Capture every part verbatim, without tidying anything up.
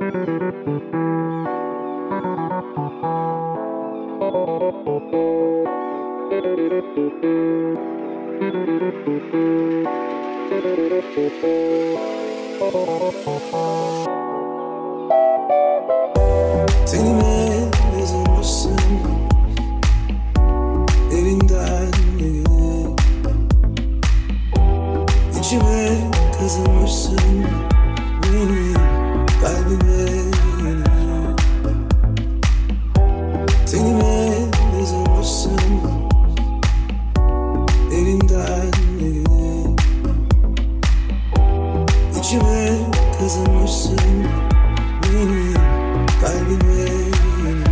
Tenime yazılmışsın, elinden eline, içime kazınmışsın, benim kalbime yine. Tenime yazılmışsın, elinden eline, içime kazınmışsın, benim kalbime yine.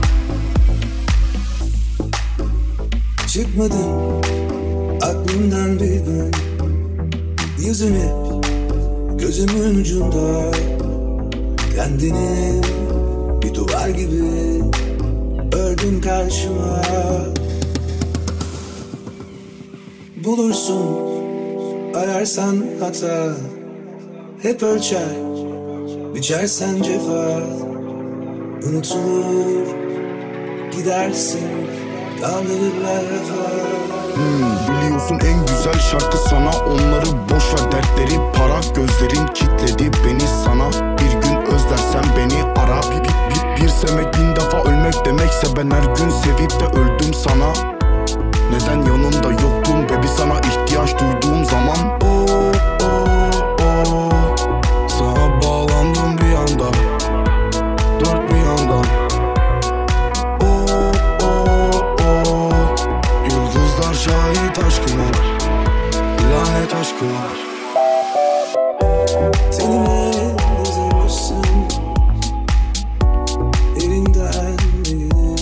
Çıkmadın aklımdan bir gün, yüzün hep gözümün ucunda. Kendini bir duvar gibi ördün karşıma. Bulursun ararsan hata, hep ölçer biçersen cefa. Unutulur gidersin, kaldırırlar rafa. Hmm, biliyorsun en güzel şarkı sana. Onları boş ver, dertleri para. Gözlerin kilitledi beni sana. Bir gün özlersen beni ara. Bir, bir, bir, bir sevmek bin defa ölmek demekse, ben her gün sevip de öldüm sana. Neden yanımda yoktun baby, sana ihtiyaç duyduğum zaman? Oh, oh, oh. Sana bağlandım bir anda, dört bir yandan. Oh, oh, oh. Yıldızlar şahit aşkıma, lanet aşkıma. Tenime yazılmışsın, elinden eline,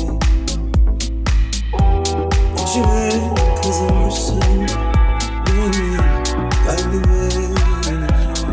içime kazınmışsın, benim kalbime yine.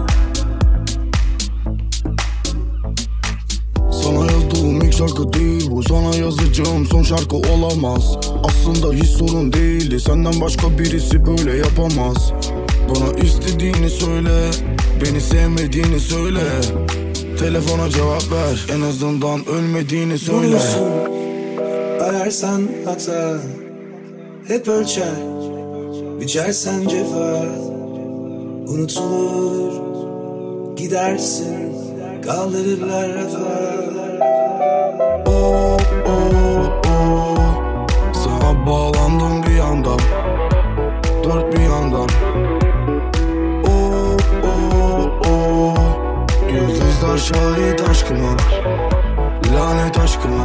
Sana yazdığım ilk şarkı değil bu, sana yazacağım son şarkı olamaz. Aslında hiç sorun değildi, senden başka birisi böyle yapamaz. Bana istediğini söyle, beni sevmediğini söyle. Telefona cevap ver, en azından ölmediğini söyle. Bulursun ararsan hata, hep ölçer biçersen cefa. Unutulur gidersin, kaldırırlar rafa. Oh, oh, oh. Sana bağlandım bir anda, dört bir yandan. Oh, oh, oh. Yıldızlar şahit aşkıma, lanet aşkıma.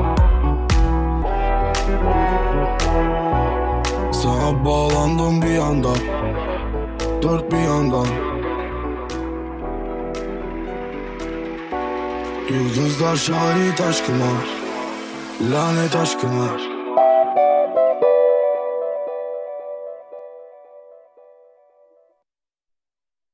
Sana bağlandım bir anda, dört bir yandan. Yıldızlar şahit aşkıma, lanet aşkıma.